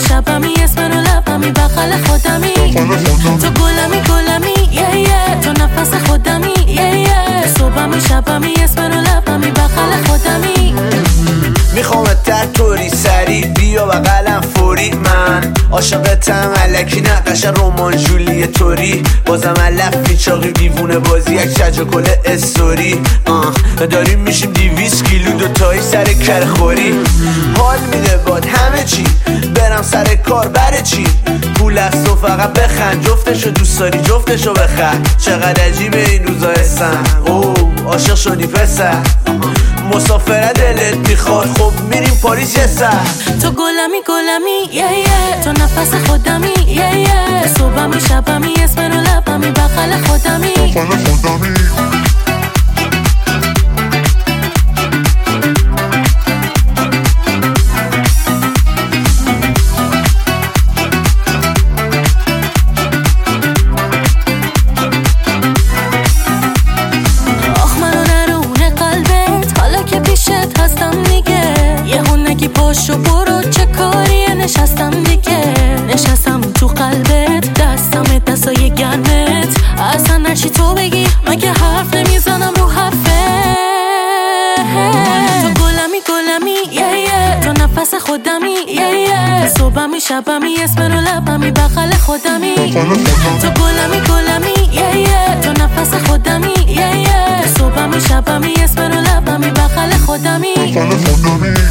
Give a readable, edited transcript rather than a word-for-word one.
شبمی اسم رو لبمی بغل خودمی تو گلمی تو نفس خودمی صبحمی شبمی اسم رو لبمی بغل خودمی میخوامت در طوری سری بیا بغلم فوری من عاشقتم الکی نقش رمان جولی توری بازم علف پیچاقی دیوونه بازی یک شج کل استوری داریم میشیم 200 کیلو دوتایی سر کرخوری حال میده باد همه چی برم سر کار بره چی پول است و فقط بخند جفتشو دوست داری جفتشو بخند چقدر عجیبه این روزا هستن عاشق شدی پسر مسافره دلت میخواد خب میریم پاریس یه سر تو گلمی تو نفس خودمی صبحمی شبمی اسم رو لبمی بغل خودمی پاشو برو چه کاریه نشستم دیگه نشستم تو قلبت دستم دستای گرمت اصلا نچی تو بگی مگه حرف نمیزنم رو حرفه تو گلمی تو نفس خودمی صبحمی شبمی اسم رو لبمی بغل خودمی تو گلمی تو نفس خودمی صبحمی شبمی اسم رو لبمی بغل خودمی